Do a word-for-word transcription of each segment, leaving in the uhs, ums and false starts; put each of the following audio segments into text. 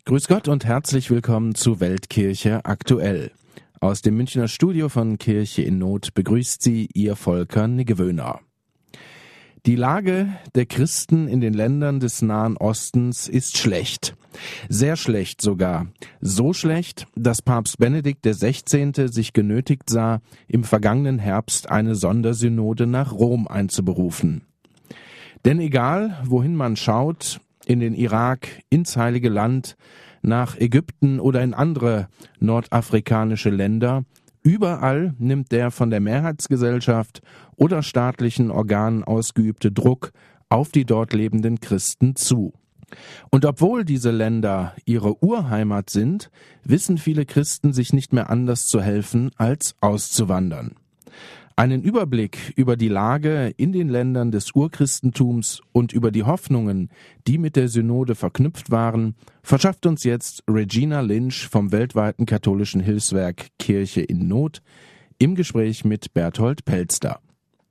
Grüß Gott und herzlich willkommen zu Weltkirche aktuell. Aus dem Münchner Studio von Kirche in Not begrüßt Sie Ihr Volker Niggewöhner. Die Lage der Christen in den Ländern des Nahen Ostens ist schlecht. Sehr schlecht sogar. So schlecht, dass Papst Benedikt der Sechzehnte sich genötigt sah, im vergangenen Herbst eine Sondersynode nach Rom einzuberufen. Denn egal, wohin man schaut, in den Irak, ins Heilige Land, nach Ägypten oder in andere nordafrikanische Länder, überall nimmt der von der Mehrheitsgesellschaft oder staatlichen Organen ausgeübte Druck auf die dort lebenden Christen zu. Und obwohl diese Länder ihre Urheimat sind, wissen viele Christen sich nicht mehr anders zu helfen, als auszuwandern. Einen Überblick über die Lage in den Ländern des Urchristentums und über die Hoffnungen, die mit der Synode verknüpft waren, verschafft uns jetzt Regina Lynch vom weltweiten katholischen Hilfswerk Kirche in Not im Gespräch mit Berthold Pelster.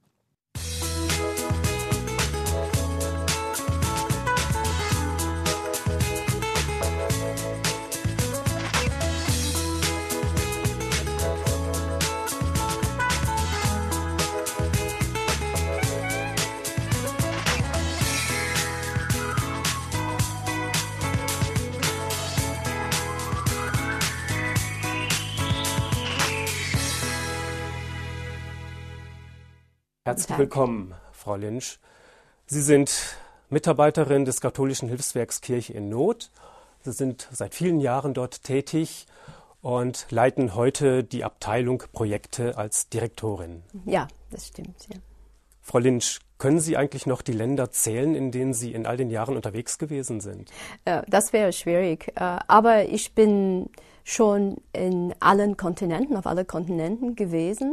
Herzlich willkommen, Frau Lynch. Sie sind Mitarbeiterin des katholischen Hilfswerks Kirche in Not. Sie sind seit vielen Jahren dort tätig und leiten heute die Abteilung Projekte als Direktorin. Ja, das stimmt. Ja. Frau Lynch, können Sie eigentlich noch die Länder zählen, in denen Sie in all den Jahren unterwegs gewesen sind? Das wäre schwierig, aber ich bin schon in allen Kontinenten, auf alle Kontinenten gewesen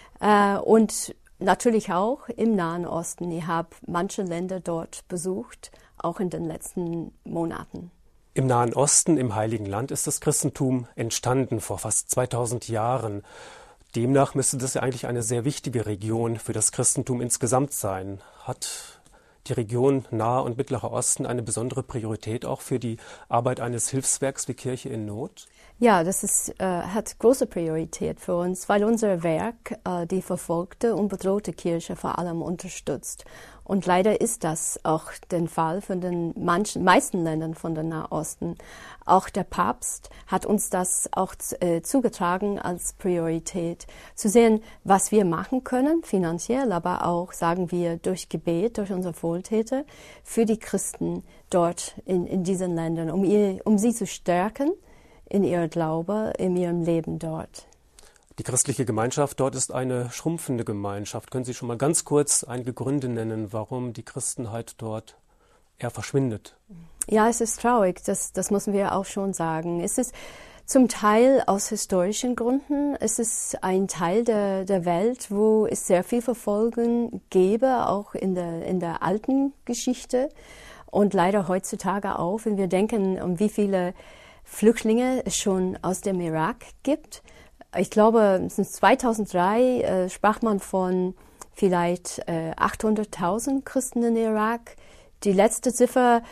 und natürlich auch im Nahen Osten. Ich habe manche Länder dort besucht, auch in den letzten Monaten. Im Nahen Osten, im Heiligen Land, ist das Christentum entstanden vor fast zweitausend Jahren. Demnach müsste das ja eigentlich eine sehr wichtige Region für das Christentum insgesamt sein. Hat die Region Nahe und Mittlerer Osten eine besondere Priorität auch für die Arbeit eines Hilfswerks wie Kirche in Not? Ja, das ist, äh, hat große Priorität für uns, weil unser Werk äh, die verfolgte und bedrohte Kirche vor allem unterstützt. Und leider ist das auch der Fall für den manchen, meisten Ländern von der Nahosten. Auch der Papst hat uns das auch äh, zugetragen als Priorität, zu sehen, was wir machen können, finanziell, aber auch, sagen wir, durch Gebet, durch unsere Wohltäter, für die Christen dort in, in diesen Ländern, um, ihr, um sie zu stärken in ihr Glaube, in ihrem Leben dort. Die christliche Gemeinschaft dort ist eine schrumpfende Gemeinschaft. Können Sie schon mal ganz kurz einige Gründe nennen, warum die Christenheit dort eher verschwindet? Ja, es ist traurig, das, das müssen wir auch schon sagen. Es ist zum Teil aus historischen Gründen. Es ist ein Teil der, der Welt, wo es sehr viel Verfolgung gäbe, auch in der, in der alten Geschichte. Und leider heutzutage auch, wenn wir denken, um wie viele Flüchtlinge es schon aus dem Irak gibt. Ich glaube, zweitausenddrei äh, sprach man von vielleicht äh, achthunderttausend Christen in Irak. Die letzte Ziffer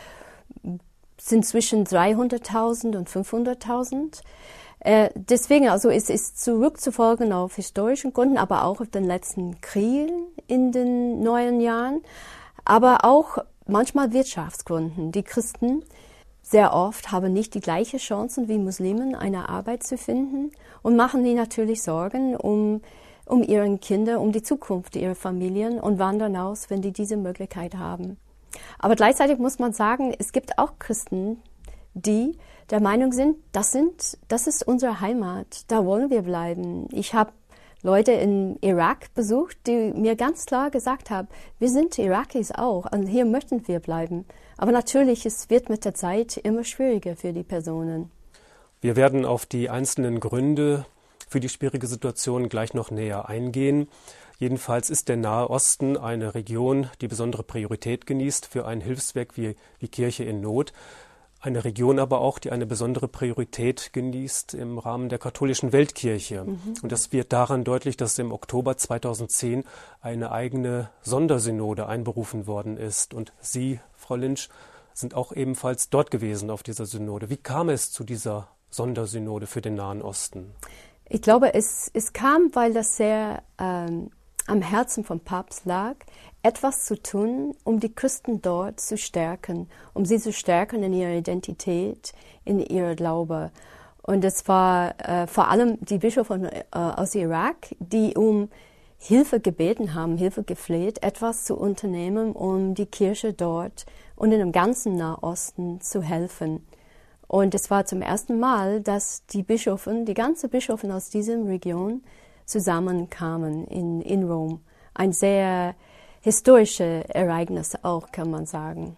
sind zwischen dreihunderttausend und fünfhunderttausend. Äh, deswegen, also es ist zurückzufolgen auf historischen Gründen, aber auch auf den letzten Kriegen in den neuen Jahren, aber auch manchmal Wirtschaftsgründen. Die Christen sehr oft haben nicht die gleichen Chancen wie Muslimen, eine Arbeit zu finden und machen die natürlich Sorgen um, um ihre Kinder, um die Zukunft ihrer Familien und wandern aus, wenn die diese Möglichkeit haben. Aber gleichzeitig muss man sagen, es gibt auch Christen, die der Meinung sind, das sind, das ist unsere Heimat, da wollen wir bleiben. Ich habe Leute im Irak besucht, die mir ganz klar gesagt haben, wir sind Irakis auch und hier möchten wir bleiben. Aber natürlich, es wird mit der Zeit immer schwieriger für die Personen. Wir werden auf die einzelnen Gründe für die schwierige Situation gleich noch näher eingehen. Jedenfalls ist der Nahe Osten eine Region, die besondere Priorität genießt für ein Hilfswerk wie, wie Kirche in Not. Eine Region aber auch, die eine besondere Priorität genießt im Rahmen der katholischen Weltkirche. Mhm. Und das wird daran deutlich, dass im Oktober zweitausendzehn eine eigene Sondersynode einberufen worden ist. Und Sie, Frau Lynch, sind auch ebenfalls dort gewesen auf dieser Synode. Wie kam es zu dieser Sondersynode für den Nahen Osten? Ich glaube, es, es kam, weil das sehr ähm, am Herzen vom Papst lag, etwas zu tun, um die Christen dort zu stärken, um sie zu stärken in ihrer Identität, in ihrer Glaube. Und es war äh, vor allem die Bischöfe äh, aus Irak, die um Hilfe gebeten haben, Hilfe gefleht, etwas zu unternehmen, um die Kirche dort und in dem ganzen Nahosten zu helfen. Und es war zum ersten Mal, dass die Bischöfe, die ganze Bischöfe aus dieser Region zusammenkamen in, in Rom. Ein sehr historisches Ereignis auch, kann man sagen.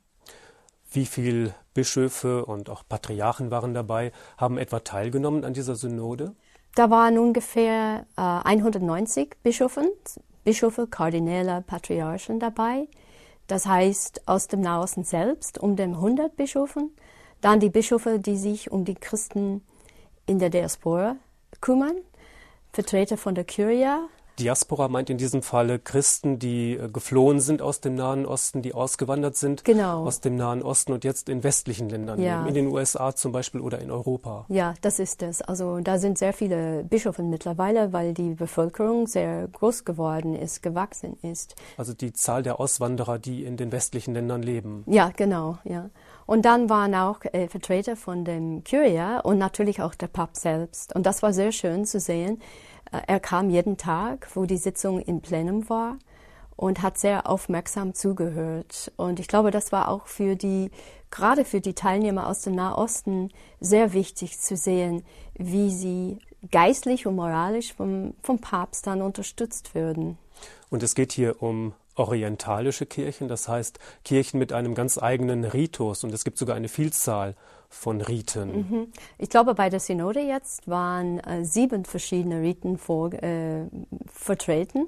Wie viele Bischöfe und auch Patriarchen waren dabei, haben etwa teilgenommen an dieser Synode? Da waren ungefähr äh, hundertneunzig Bischöfe, Bischöfe, Kardinäle, Patriarchen dabei. Das heißt, aus dem Nahosten selbst um den hundert Bischöfen. Dann die Bischöfe, die sich um die Christen in der Diaspora kümmern, Vertreter von der Curia. Diaspora meint in diesem Falle Christen, die äh, geflohen sind aus dem Nahen Osten, die ausgewandert sind Genau. aus dem Nahen Osten und jetzt in westlichen Ländern Ja. leben, in den U S A zum Beispiel oder in Europa. Ja, das ist es. Also da sind sehr viele Bischöfe mittlerweile, weil die Bevölkerung sehr groß geworden ist, gewachsen ist. Also die Zahl der Auswanderer, die in den westlichen Ländern leben. Ja, genau, ja. Und dann waren auch äh, Vertreter von dem Curia und natürlich auch der Papst selbst. Und das war sehr schön zu sehen. Äh, er kam jeden Tag, wo die Sitzung im Plenum war und hat sehr aufmerksam zugehört. Und ich glaube, das war auch für die, gerade für die Teilnehmer aus dem Nahosten sehr wichtig zu sehen, wie sie geistlich und moralisch vom, vom Papst dann unterstützt würden. Und es geht hier um orientalische Kirchen, das heißt Kirchen mit einem ganz eigenen Ritus. Und es gibt sogar eine Vielzahl von Riten. Mhm. Ich glaube, bei der Synode jetzt waren äh, sieben verschiedene Riten vor, äh, vertreten.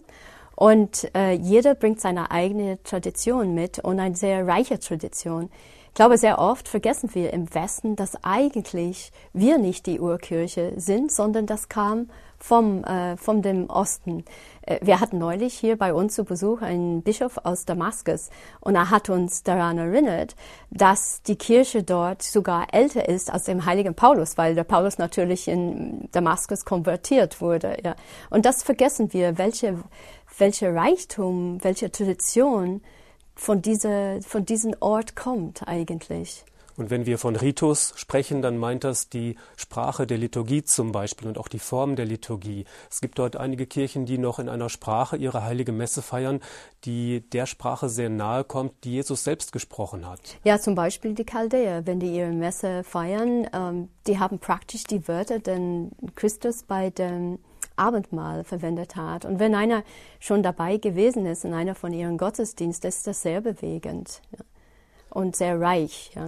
Und äh, jeder bringt seine eigene Tradition mit und eine sehr reiche Tradition. Ich glaube, sehr oft vergessen wir im Westen, dass eigentlich wir nicht die Urkirche sind, sondern das kam vom, äh, von dem Osten. Äh, wir hatten neulich hier bei uns zu Besuch einen Bischof aus Damaskus und er hat uns daran erinnert, dass die Kirche dort sogar älter ist als dem heiligen Paulus, weil der Paulus natürlich in Damaskus konvertiert wurde. Ja. Und das vergessen wir, welche, welche Reichtum, welche Tradition von dieser, von diesem Ort kommt eigentlich. Und wenn wir von Ritus sprechen, dann meint das die Sprache der Liturgie zum Beispiel und auch die Form der Liturgie. Es gibt dort einige Kirchen, die noch in einer Sprache ihre heilige Messe feiern, die der Sprache sehr nahe kommt, die Jesus selbst gesprochen hat. Ja, zum Beispiel die Chaldäer, wenn die ihre Messe feiern, ähm, die haben praktisch die Wörter, den Christus bei dem Abendmahl verwendet hat. Und wenn einer schon dabei gewesen ist in einer von ihren Gottesdiensten, ist das sehr bewegend, ja. Und sehr reich. Ja.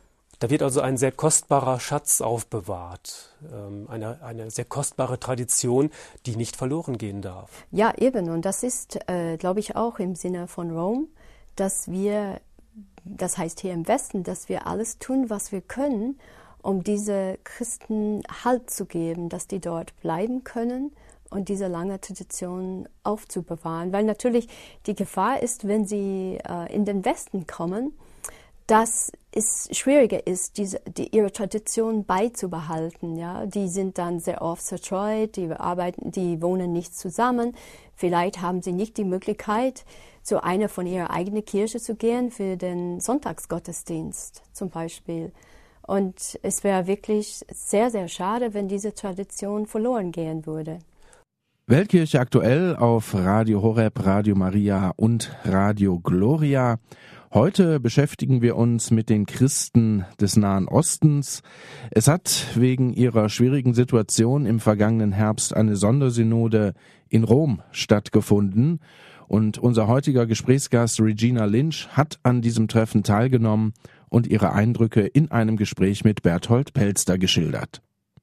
Da wird also ein sehr kostbarer Schatz aufbewahrt, ähm, eine, eine sehr kostbare Tradition, die nicht verloren gehen darf. Ja, eben. Und das ist, äh, glaube ich, auch im Sinne von Rom, dass wir, das heißt hier im Westen, dass wir alles tun, was wir können, um diese Christen Halt zu geben, dass die dort bleiben können und diese lange Tradition aufzubewahren. Weil natürlich die Gefahr ist, wenn sie äh, in den Westen kommen, dass es schwieriger ist, diese, die, ihre Tradition beizubehalten. Ja? Die sind dann sehr oft zerstreut, die arbeiten, die wohnen nicht zusammen. Vielleicht haben sie nicht die Möglichkeit, zu einer von ihrer eigenen Kirche zu gehen für den Sonntagsgottesdienst zum Beispiel. Und es wäre wirklich sehr, sehr schade, wenn diese Tradition verloren gehen würde. Weltkirche aktuell auf Radio Horeb, Radio Maria und Radio Gloria. Heute beschäftigen wir uns mit den Christen des Nahen Ostens. Es hat wegen ihrer schwierigen Situation im vergangenen Herbst eine Sondersynode in Rom stattgefunden. Und unser heutiger Gesprächsgast Regina Lynch hat an diesem Treffen teilgenommen und ihre Eindrücke in einem Gespräch mit Berthold Pelster geschildert.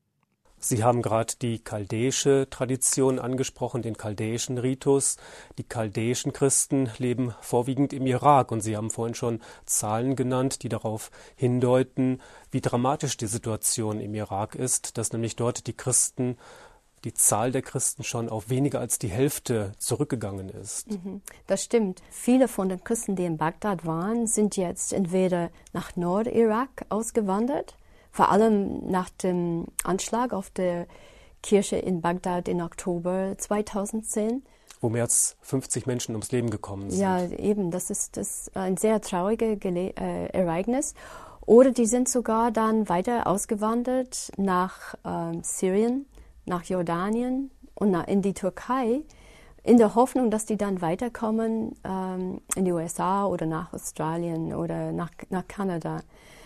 Sie haben gerade die chaldäische Tradition angesprochen, den chaldäischen Ritus. Die chaldäischen Christen leben vorwiegend im Irak und Sie haben vorhin schon Zahlen genannt, die darauf hindeuten, wie dramatisch die Situation im Irak ist, dass nämlich dort die Christen die Zahl der Christen schon auf weniger als die Hälfte zurückgegangen ist. Das stimmt. Viele von den Christen, die in Bagdad waren, sind jetzt entweder nach Nordirak ausgewandert, vor allem nach dem Anschlag auf der Kirche in Bagdad im Oktober zweitausendzehn. Wo mehr als fünfzig Menschen ums Leben gekommen sind. Ja, eben, das ist, das ist ein sehr trauriges Gele- äh, Ereignis. Oder die sind sogar dann weiter ausgewandert nach ähm, Syrien, nach Jordanien und nach, in die Türkei, in der Hoffnung, dass die dann weiterkommen ähm, in die U S A oder nach Australien oder nach, nach Kanada.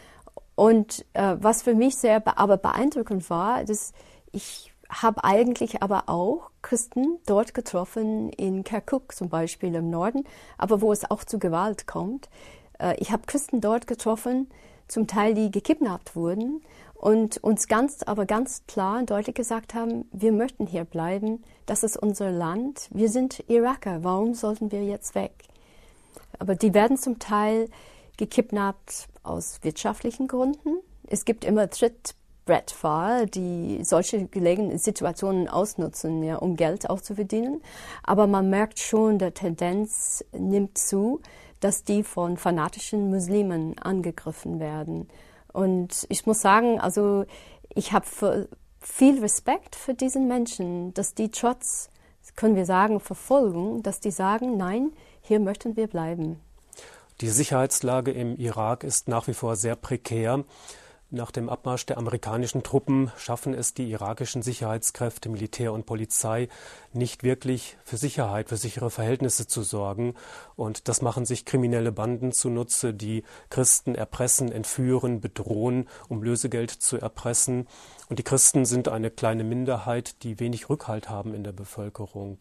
Und äh, was für mich sehr be- aber beeindruckend war, dass ich habe eigentlich aber auch Christen dort getroffen, in Kirkuk zum Beispiel im Norden, aber wo es auch zu Gewalt kommt. Äh, ich habe Christen dort getroffen, zum Teil die gekidnappt wurden und uns ganz, aber ganz klar und deutlich gesagt haben, wir möchten hier bleiben, das ist unser Land, wir sind Iraker, warum sollten wir jetzt weg? Aber die werden zum Teil gekidnappt aus wirtschaftlichen Gründen. Es gibt immer Trittbrettfahrer, die solche gelegenen Situationen ausnutzen, ja, um Geld auch zu verdienen. Aber man merkt schon, die Tendenz nimmt zu, dass die von fanatischen Muslimen angegriffen werden. Und ich muss sagen, also ich habe viel Respekt für diesen Menschen, dass die trotz, können wir sagen, Verfolgung, dass die sagen, nein, hier möchten wir bleiben. Die Sicherheitslage im Irak ist nach wie vor sehr prekär. Nach dem Abmarsch der amerikanischen Truppen schaffen es die irakischen Sicherheitskräfte, Militär und Polizei, nicht wirklich für Sicherheit, für sichere Verhältnisse zu sorgen. Und das machen sich kriminelle Banden zunutze, die Christen erpressen, entführen, bedrohen, um Lösegeld zu erpressen. Und die Christen sind eine kleine Minderheit, die wenig Rückhalt haben in der Bevölkerung.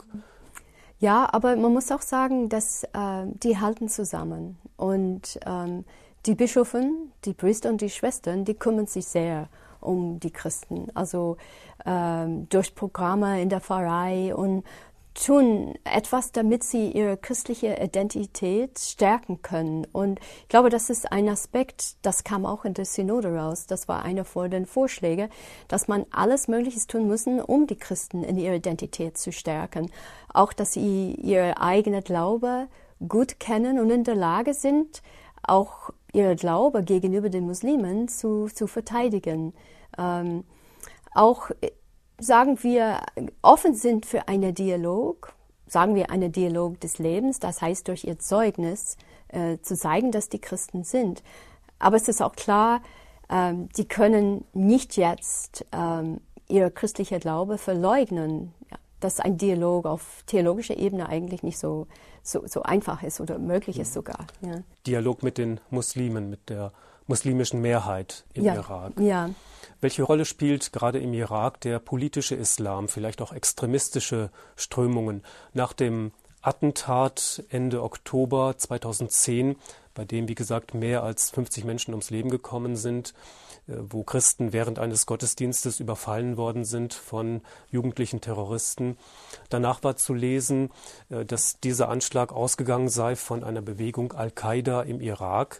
Ja, aber man muss auch sagen, dass äh, die halten zusammen. Und ähm, die Bischöfen, die Priester und die Schwestern, die kümmern sich sehr um die Christen. Also ähm, durch Programme in der Pfarrei und tun etwas, damit sie ihre christliche Identität stärken können. Und ich glaube, das ist ein Aspekt, das kam auch in der Synode raus. Das war einer von den Vorschlägen, dass man alles Mögliche tun muss, um die Christen in ihrer Identität zu stärken. Auch, dass sie ihre eigene Glaube gut kennen und in der Lage sind, auch ihre Glaube gegenüber den Muslimen zu, zu verteidigen. Ähm, auch sagen wir, offen sind für einen Dialog, sagen wir einen Dialog des Lebens, das heißt durch ihr Zeugnis äh, zu zeigen, dass die Christen sind. Aber es ist auch klar, ähm, die können nicht jetzt ähm, ihre christliche Glaube verleugnen. Ja, dass ein Dialog auf theologischer Ebene eigentlich nicht so, so, so einfach ist oder möglich ist sogar. Ja. Dialog mit den Muslimen, mit der muslimischen Mehrheit im ja, Irak. Ja. Welche Rolle spielt gerade im Irak der politische Islam, vielleicht auch extremistische Strömungen? Nach dem Attentat Ende Oktober zweitausendzehn, bei dem, wie gesagt, mehr als fünfzig Menschen ums Leben gekommen sind, wo Christen während eines Gottesdienstes überfallen worden sind von jugendlichen Terroristen. Danach war zu lesen, dass dieser Anschlag ausgegangen sei von einer Bewegung Al-Qaida im Irak,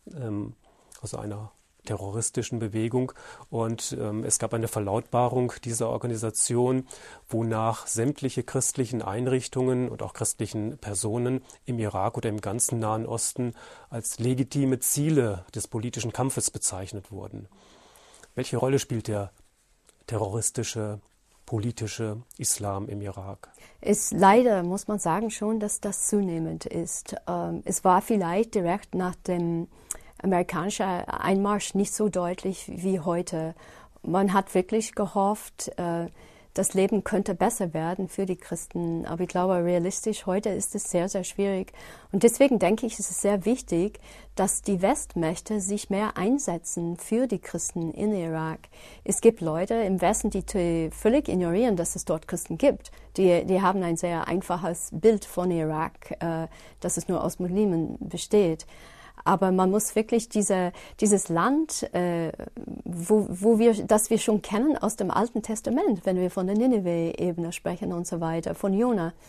also einer terroristischen Bewegung, und ähm, es gab eine Verlautbarung dieser Organisation, wonach sämtliche christlichen Einrichtungen und auch christlichen Personen im Irak oder im ganzen Nahen Osten als legitime Ziele des politischen Kampfes bezeichnet wurden. Welche Rolle spielt der terroristische, politische Islam im Irak? Es leider, muss man sagen, schon, dass das zunehmend ist. Ähm, es war vielleicht direkt nach dem amerikanischer Einmarsch nicht so deutlich wie heute. Man hat wirklich gehofft, äh, das Leben könnte besser werden für die Christen. Aber ich glaube, realistisch heute ist es sehr, sehr schwierig. Und deswegen denke ich, ist es sehr wichtig, dass die Westmächte sich mehr einsetzen für die Christen in Irak. Es gibt Leute im Westen, die völlig ignorieren, dass es dort Christen gibt. Die, die haben ein sehr einfaches Bild von Irak, äh, dass es nur aus Muslimen besteht. Aber man muss wirklich diese, dieses Land, äh, wo, wo wir, das wir schon kennen aus dem Alten Testament, wenn wir von der Nineveh-Ebene sprechen und so weiter, von Jona.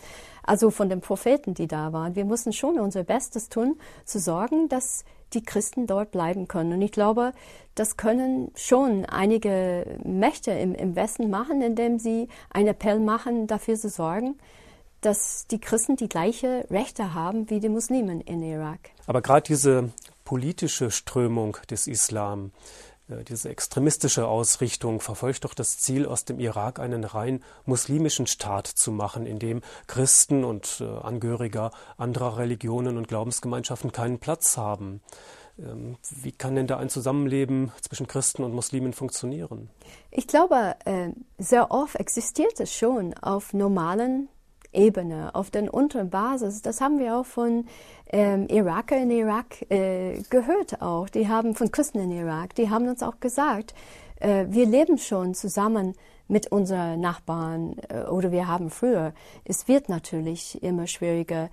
also von den Propheten, die da waren. Wir müssen schon unser Bestes tun, zu sorgen, dass die Christen dort bleiben können. Und ich glaube, das können schon einige Mächte im, im Westen machen, indem sie einen Appell machen, dafür zu sorgen, dass die Christen die gleichen Rechte haben wie die Muslimen in Irak. Aber gerade diese politische Strömung des Islam, diese extremistische Ausrichtung verfolgt doch das Ziel, aus dem Irak einen rein muslimischen Staat zu machen, in dem Christen und äh, Angehöriger anderer Religionen und Glaubensgemeinschaften keinen Platz haben. Ähm, wie kann denn da ein Zusammenleben zwischen Christen und Muslimen funktionieren? Ich glaube, äh, sehr oft existiert es schon auf normalen Ebene, auf der unteren Basis. Das haben wir auch von ähm, Iraker in Irak äh, gehört auch. Die haben von Christen in Irak, die haben uns auch gesagt, äh, wir leben schon zusammen mit unseren Nachbarn äh, oder wir haben früher. Es wird natürlich immer schwieriger.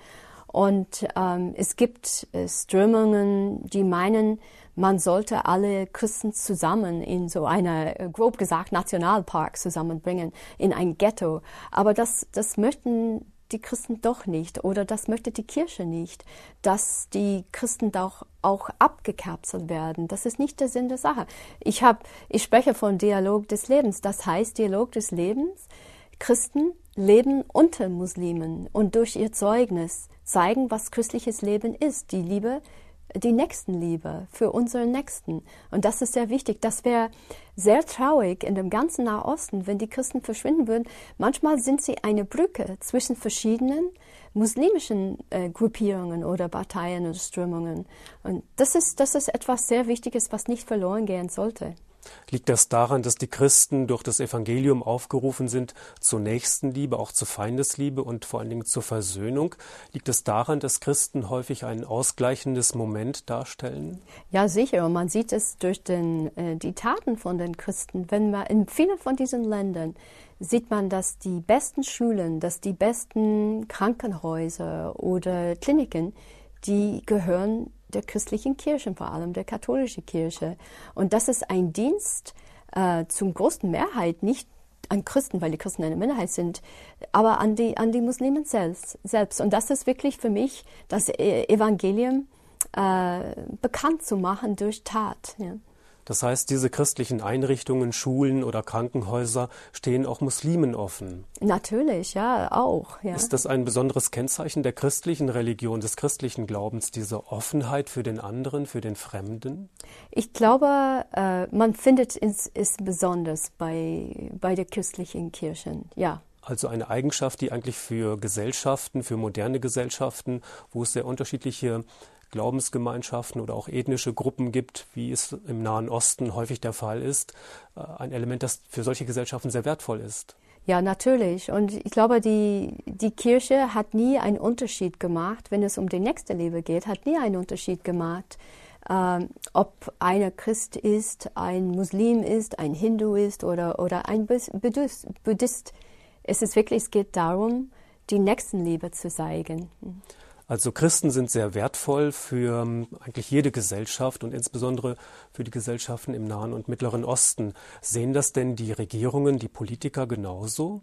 Und ähm, es gibt äh, Strömungen, die meinen, man sollte alle Christen zusammen in so einer, äh, grob gesagt, Nationalpark zusammenbringen, in ein Ghetto. Aber das, das möchten die Christen doch nicht oder das möchte die Kirche nicht, dass die Christen doch auch abgekapselt werden. Das ist nicht der Sinn der Sache. Ich, hab, ich spreche von Dialog des Lebens. Das heißt, Dialog des Lebens, Christen leben unter Muslimen und durch ihr Zeugnis zeigen, was christliches Leben ist, die Liebe, die Nächstenliebe für unseren Nächsten. Und das ist sehr wichtig. Das wäre sehr traurig in dem ganzen Nahosten, wenn die Christen verschwinden würden. Manchmal sind sie eine Brücke zwischen verschiedenen muslimischen äh, Gruppierungen oder Parteien oder Strömungen. Und das ist, das ist etwas sehr Wichtiges, was nicht verloren gehen sollte. Liegt das daran, dass die Christen durch das Evangelium aufgerufen sind zur Nächstenliebe, auch zur Feindesliebe und vor allen Dingen zur Versöhnung? Liegt es daran, dass Christen häufig ein ausgleichendes Moment darstellen? Ja, sicher. Und man sieht es durch den, äh, die Taten von den Christen. Wenn man in vielen von diesen Ländern sieht man, dass die besten Schulen, dass die besten Krankenhäuser oder Kliniken, die gehören der christlichen Kirchen, vor allem der katholischen Kirche. Und das ist ein Dienst äh, zum großen Mehrheit, nicht an Christen, weil die Christen eine Minderheit sind, aber an die, an die Muslimen selbst, selbst. Und das ist wirklich für mich das Evangelium äh, bekannt zu machen durch Tat. Ja. Das heißt, diese christlichen Einrichtungen, Schulen oder Krankenhäuser stehen auch Muslimen offen. Natürlich, ja, auch. Ja. Ist das ein besonderes Kennzeichen der christlichen Religion, des christlichen Glaubens, diese Offenheit für den anderen, für den Fremden? Ich glaube, äh, man findet es, es besonders bei, bei der christlichen Kirchen, ja. Also eine Eigenschaft, die eigentlich für Gesellschaften, für moderne Gesellschaften, wo es sehr unterschiedliche Glaubensgemeinschaften oder auch ethnische Gruppen gibt, wie es im Nahen Osten häufig der Fall ist, ein Element, das für solche Gesellschaften sehr wertvoll ist. Ja, natürlich. Und ich glaube, die, die Kirche hat nie einen Unterschied gemacht, wenn es um die Nächstenliebe geht, hat nie einen Unterschied gemacht, ähm, ob einer Christ ist, ein Muslim ist, ein Hindu ist oder, oder ein Buddhist. Buddhist. Es ist wirklich, es geht darum, die Nächstenliebe zu zeigen. Also Christen sind sehr wertvoll für eigentlich jede Gesellschaft und insbesondere für die Gesellschaften im Nahen und Mittleren Osten. Sehen das denn die Regierungen, die Politiker genauso?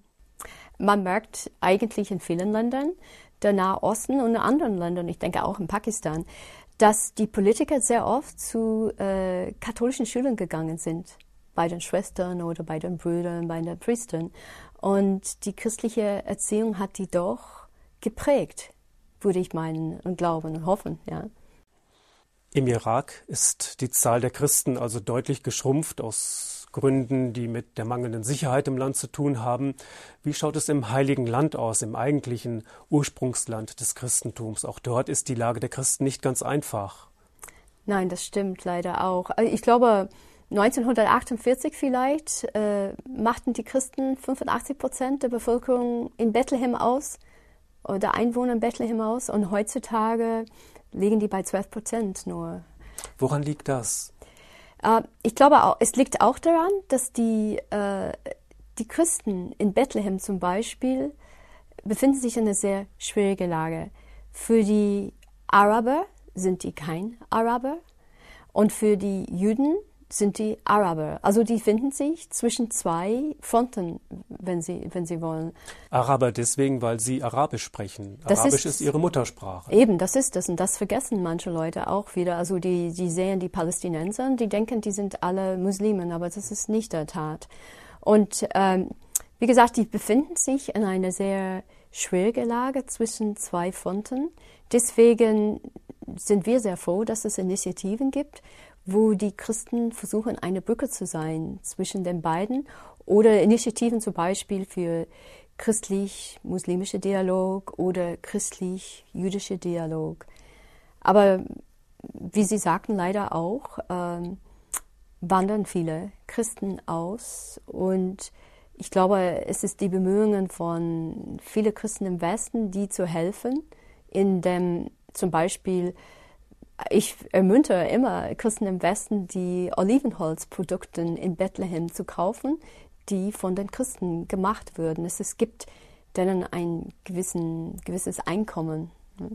Man merkt eigentlich in vielen Ländern, der Nahe Osten und in anderen Ländern, ich denke auch in Pakistan, dass die Politiker sehr oft zu äh, katholischen Schulen gegangen sind, bei den Schwestern oder bei den Brüdern, bei den Priestern. Und die christliche Erziehung hat die doch geprägt, würde ich meinen und glauben und hoffen, ja. Im Irak ist die Zahl der Christen also deutlich geschrumpft aus Gründen, die mit der mangelnden Sicherheit im Land zu tun haben. Wie schaut es im Heiligen Land aus, im eigentlichen Ursprungsland des Christentums? Auch dort ist die Lage der Christen nicht ganz einfach. Nein, das stimmt leider auch. Ich glaube, neunzehnhundertachtundvierzig vielleicht äh, machten die Christen fünfundachtzig Prozent der Bevölkerung in Bethlehem aus. Oder Einwohner in Bethlehem aus und heutzutage liegen die bei zwölf Prozent nur. Woran liegt das? Äh, ich glaube, auch, es liegt auch daran, dass die, äh, die Christen in Bethlehem zum Beispiel befinden sich in einer sehr schwierigen Lage. Für die Araber sind die kein Araber und für die Juden sind die Araber. Also die finden sich zwischen zwei Fronten, wenn sie, wenn sie wollen. Araber deswegen, weil sie Arabisch sprechen. Das Arabisch ist, ist ihre Muttersprache. Eben, das ist das. Und das vergessen manche Leute auch wieder. Also die, die sehen die Palästinenser, die denken, die sind alle Muslimen, aber das ist nicht der Tat. Und ähm, wie gesagt, die befinden sich in einer sehr schwierigen Lage zwischen zwei Fronten. Deswegen sind wir sehr froh, dass es Initiativen gibt, wo die Christen versuchen, eine Brücke zu sein zwischen den beiden, oder Initiativen zum Beispiel für christlich-muslimische Dialog oder christlich-jüdische Dialog. Aber wie Sie sagten, leider auch, ähm, wandern viele Christen aus, und ich glaube, es ist die Bemühungen von vielen Christen im Westen, die zu helfen, indem zum Beispiel ich ermuntere immer Christen im Westen, die Olivenholzprodukte in Bethlehem zu kaufen, die von den Christen gemacht würden. Es, es gibt denen ein gewissen, gewisses Einkommen.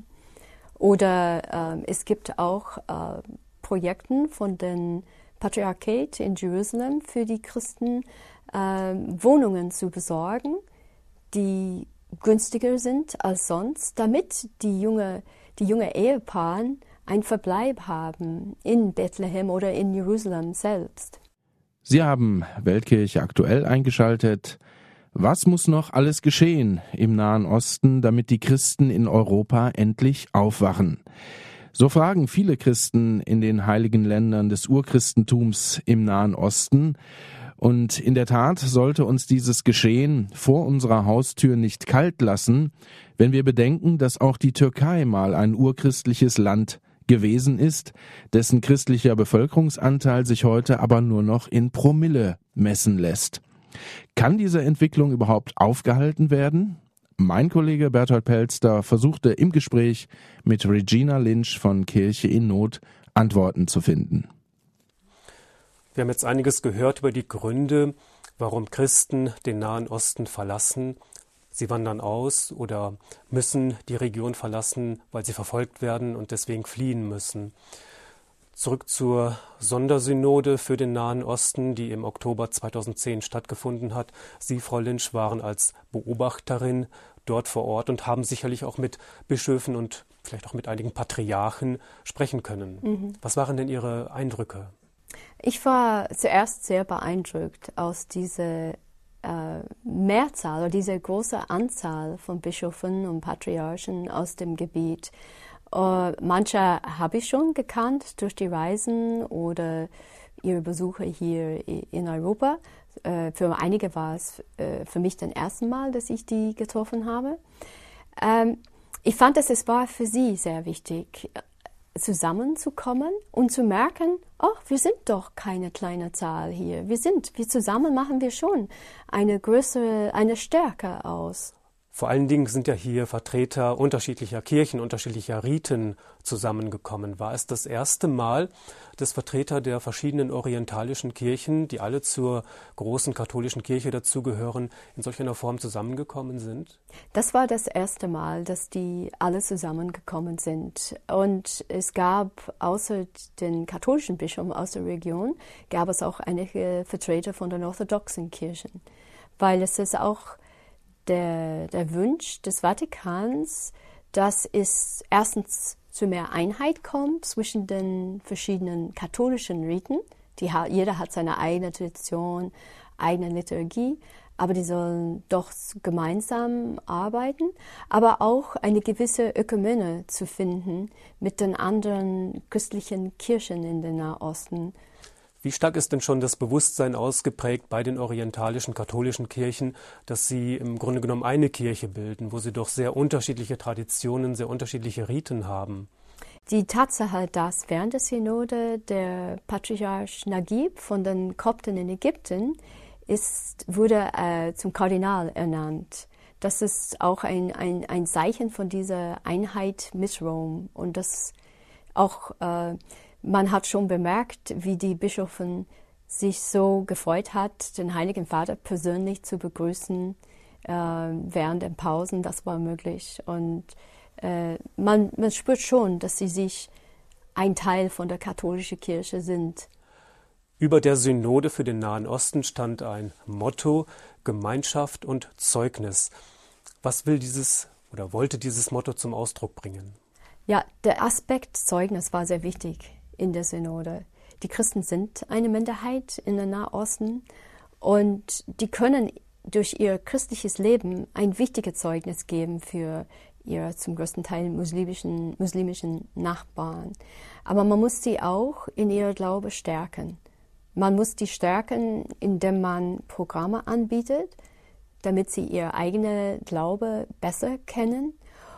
Oder äh, es gibt auch äh, Projekte von den Patriarchat in Jerusalem für die Christen, äh, Wohnungen zu besorgen, die günstiger sind als sonst, damit die junge, die junge Ehepaare ein Verbleib haben in Bethlehem oder in Jerusalem selbst. Sie haben Weltkirche aktuell eingeschaltet. Was muss noch alles geschehen im Nahen Osten, damit die Christen in Europa endlich aufwachen? So fragen viele Christen in den heiligen Ländern des Urchristentums im Nahen Osten. Und in der Tat sollte uns dieses Geschehen vor unserer Haustür nicht kalt lassen, wenn wir bedenken, dass auch die Türkei mal ein urchristliches Land gewesen ist, dessen christlicher Bevölkerungsanteil sich heute aber nur noch in Promille messen lässt. Kann diese Entwicklung überhaupt aufgehalten werden? Mein Kollege Berthold Pelster versuchte im Gespräch mit Regina Lynch von Kirche in Not Antworten zu finden. Wir haben jetzt einiges gehört über die Gründe, warum Christen den Nahen Osten verlassen. Sie wandern aus oder müssen die Region verlassen, weil sie verfolgt werden und deswegen fliehen müssen. Zurück zur Sondersynode für den Nahen Osten, die im Oktober zweitausendzehn stattgefunden hat. Sie, Frau Lynch, waren als Beobachterin dort vor Ort und haben sicherlich auch mit Bischöfen und vielleicht auch mit einigen Patriarchen sprechen können. Mhm. Was waren denn Ihre Eindrücke? Ich war zuerst sehr beeindruckt aus dieser äh, Mehrzahl oder dieser großen Anzahl von Bischöfen und Patriarchen aus dem Gebiet. Uh, manche habe ich schon gekannt durch die Reisen oder ihre Besuche hier in Europa. Uh, für einige war es uh, für mich das erste Mal, dass ich die getroffen habe. Um, ich fand, dass es war für sie sehr wichtig, zusammenzukommen und zu merken, oh, wir sind doch keine kleine Zahl hier. Wir sind, wir zusammen machen wir schon eine größere, eine Stärke aus. Vor allen Dingen sind ja hier Vertreter unterschiedlicher Kirchen, unterschiedlicher Riten zusammengekommen. War es das erste Mal, dass Vertreter der verschiedenen orientalischen Kirchen, die alle zur großen katholischen Kirche dazugehören, in solch einer Form zusammengekommen sind? Das war das erste Mal, dass die alle zusammengekommen sind. Und es gab außer den katholischen Bischöfen aus der Region, gab es auch einige Vertreter von den orthodoxen Kirchen. Weil es ist auch Der, der Wunsch des Vatikans, dass es erstens zu mehr Einheit kommt zwischen den verschiedenen katholischen Riten. Die, jeder hat seine eigene Tradition, eigene Liturgie, aber die sollen doch gemeinsam arbeiten, aber auch eine gewisse Ökumene zu finden mit den anderen christlichen Kirchen in den Nahosten. Wie stark ist denn schon das Bewusstsein ausgeprägt bei den orientalischen katholischen Kirchen, dass sie im Grunde genommen eine Kirche bilden, wo sie doch sehr unterschiedliche Traditionen, sehr unterschiedliche Riten haben? Die Tatsache, dass während der Synode der Patriarch Nagib von den Kopten in Ägypten ist, wurde äh, zum Kardinal ernannt. Das ist auch ein, ein, ein Zeichen von dieser Einheit mit Rom. Und das auch äh, man hat schon bemerkt, wie die Bischöfe sich so gefreut hat, den Heiligen Vater persönlich zu begrüßen äh, während den Pausen. Das war möglich. Und äh, man, man spürt schon, dass sie sich ein Teil von der katholischen Kirche sind. Über der Synode für den Nahen Osten stand ein Motto: Gemeinschaft und Zeugnis. Was will dieses oder wollte dieses Motto zum Ausdruck bringen? Ja, der Aspekt Zeugnis war sehr wichtig in der Synode. Die Christen sind eine Minderheit in der Nahen Osten und die können durch ihr christliches Leben ein wichtiges Zeugnis geben für ihre zum größten Teil muslimischen, muslimischen Nachbarn. Aber man muss sie auch in ihrer Glaube stärken. Man muss die stärken, indem man Programme anbietet, damit sie ihr eigenen Glaube besser kennen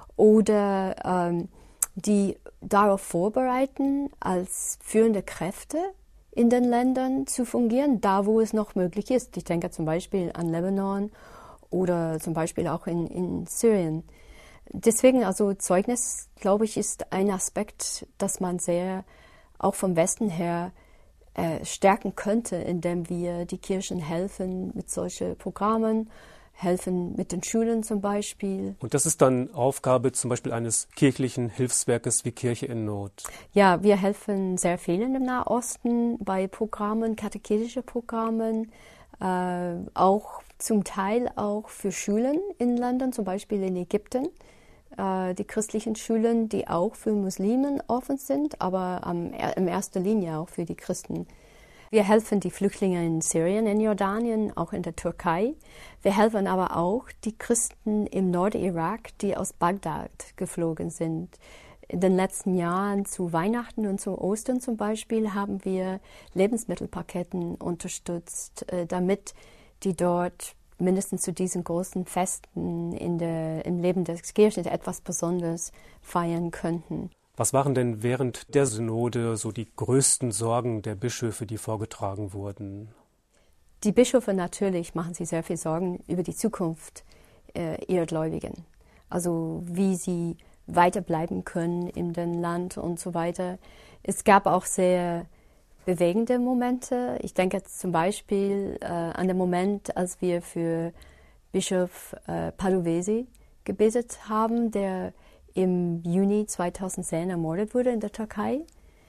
oder ähm, die darauf vorbereiten, als führende Kräfte in den Ländern zu fungieren, da wo es noch möglich ist. Ich denke zum Beispiel an Libanon oder zum Beispiel auch in, in Syrien. Deswegen, also Zeugnis, glaube ich, ist ein Aspekt, das man sehr auch vom Westen her äh, stärken könnte, indem wir die Kirchen helfen mit solchen Programmen, helfen mit den Schulen zum Beispiel. Und das ist dann Aufgabe zum Beispiel eines kirchlichen Hilfswerkes wie Kirche in Not? Ja, wir helfen sehr vielen im Nahen Osten bei Programmen, katechetische Programmen, äh, auch zum Teil auch für Schulen in Ländern, zum Beispiel in Ägypten. Äh, die christlichen Schulen, die auch für Muslimen offen sind, aber am, in erster Linie auch für die Christen. Wir helfen die Flüchtlinge in Syrien, in Jordanien, auch in der Türkei. Wir helfen aber auch die Christen im Nordirak, die aus Bagdad geflogen sind. In den letzten Jahren zu Weihnachten und zu Ostern zum Beispiel haben wir Lebensmittelpaketen unterstützt, damit die dort mindestens zu diesen großen Festen in der, im Leben der Kirche etwas Besonderes feiern könnten. Was waren denn während der Synode so die größten Sorgen der Bischöfe, die vorgetragen wurden? Die Bischöfe natürlich machen sich sehr viel Sorgen über die Zukunft äh, ihrer Gläubigen. Also wie sie weiterbleiben können in dem Land und so weiter. Es gab auch sehr bewegende Momente. Ich denke zum Beispiel äh, an den Moment, als wir für Bischof äh, Padovesi gebetet haben, der im Juni zweitausendzehn ermordet wurde in der Türkei.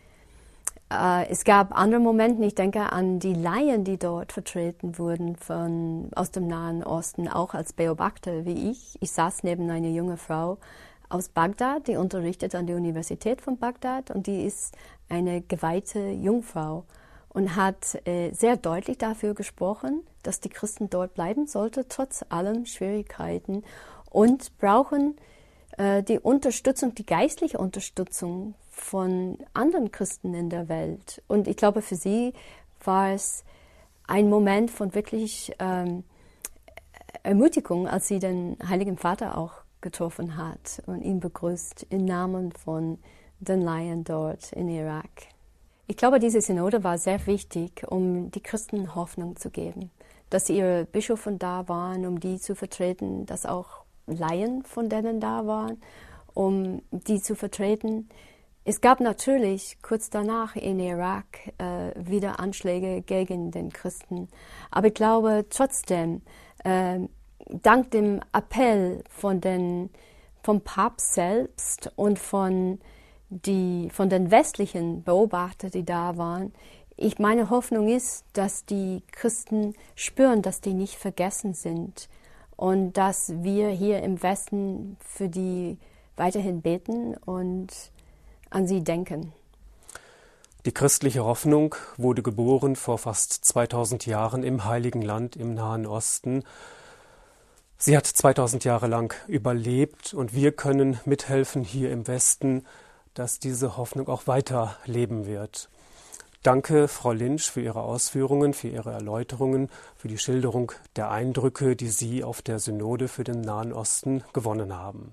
Äh, es gab andere Momente, ich denke an die Laien, die dort vertreten wurden von, aus dem Nahen Osten, auch als Beobachter wie ich. Ich saß neben einer jungen Frau aus Bagdad, die unterrichtet an der Universität von Bagdad und die ist eine geweihte Jungfrau und hat äh, sehr deutlich dafür gesprochen, dass die Christen dort bleiben sollten, trotz allen Schwierigkeiten und brauchen die Unterstützung, die geistliche Unterstützung von anderen Christen in der Welt. Und ich glaube, für sie war es ein Moment von wirklich ähm, Ermutigung, als sie den Heiligen Vater auch getroffen hat und ihn begrüßt im Namen von den Laien dort in Irak. Ich glaube, diese Synode war sehr wichtig, um die Christen Hoffnung zu geben, dass ihre Bischöfe da waren, um die zu vertreten, dass auch Laien von denen da waren, um die zu vertreten. Es gab natürlich kurz danach in Irak äh, wieder Anschläge gegen den Christen. Aber ich glaube trotzdem, äh, dank dem Appell von den, vom Papst selbst und von, die, von den westlichen Beobachtern, die da waren, ich, meine Hoffnung ist, dass die Christen spüren, dass die nicht vergessen sind. Und dass wir hier im Westen für die weiterhin beten und an sie denken. Die christliche Hoffnung wurde geboren vor fast zweitausend Jahren im Heiligen Land im Nahen Osten. Sie hat zweitausend Jahre lang überlebt und wir können mithelfen hier im Westen, dass diese Hoffnung auch weiterleben wird. Danke, Frau Lynch, für Ihre Ausführungen, für Ihre Erläuterungen, für die Schilderung der Eindrücke, die Sie auf der Synode für den Nahen Osten gewonnen haben.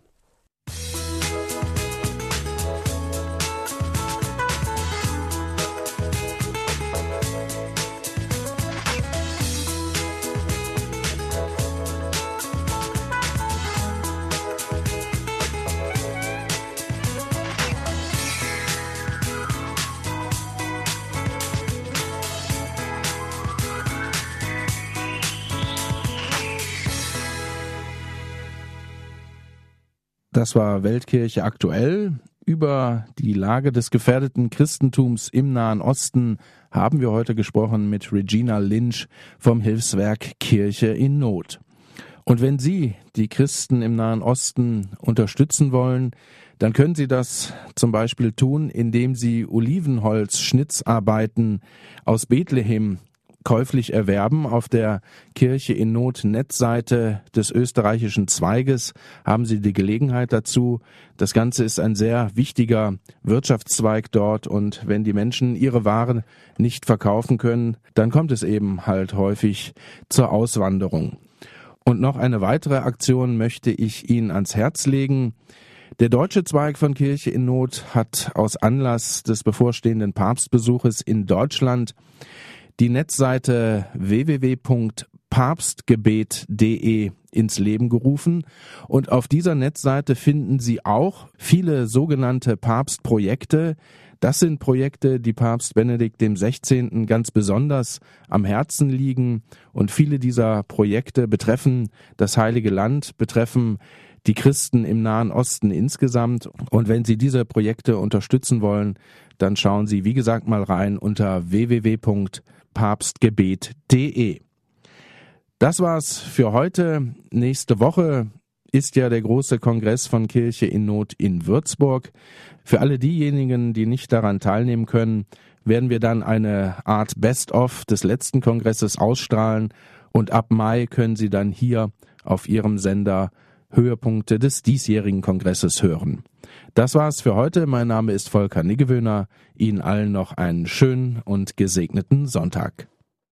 Das war Weltkirche aktuell. Über die Lage des gefährdeten Christentums im Nahen Osten haben wir heute gesprochen mit Regina Lynch vom Hilfswerk Kirche in Not. Und wenn Sie die Christen im Nahen Osten unterstützen wollen, dann können Sie das zum Beispiel tun, indem Sie Olivenholz-Schnitzarbeiten aus Bethlehem käuflich erwerben. Auf der Kirche in Not Netzseite des österreichischen Zweiges haben Sie die Gelegenheit dazu. Das Ganze ist ein sehr wichtiger Wirtschaftszweig dort, und wenn die Menschen ihre Waren nicht verkaufen können, dann kommt es eben halt häufig zur Auswanderung. Und noch eine weitere Aktion möchte ich Ihnen ans Herz legen. Der deutsche Zweig von Kirche in Not hat aus Anlass des bevorstehenden Papstbesuches in Deutschland die Netzseite w w w punkt papstgebet punkt de ins Leben gerufen, und auf dieser Netzseite finden Sie auch viele sogenannte Papstprojekte. Das sind Projekte, die Papst Benedikt dem Sechzehnten ganz besonders am Herzen liegen, und viele dieser Projekte betreffen das Heilige Land, betreffen die Christen im Nahen Osten insgesamt. Und wenn Sie diese Projekte unterstützen wollen, dann schauen Sie, wie gesagt, mal rein unter w w w punkt papstgebet punkt de. Das war's für heute. Nächste Woche ist ja der große Kongress von Kirche in Not in Würzburg. Für alle diejenigen, die nicht daran teilnehmen können, werden wir dann eine Art Best-of des letzten Kongresses ausstrahlen, und ab Mai können Sie dann hier auf Ihrem Sender Höhepunkte des diesjährigen Kongresses hören. Das war's für heute. Mein Name ist Volker Niggewöhner. Ihnen allen noch einen schönen und gesegneten Sonntag.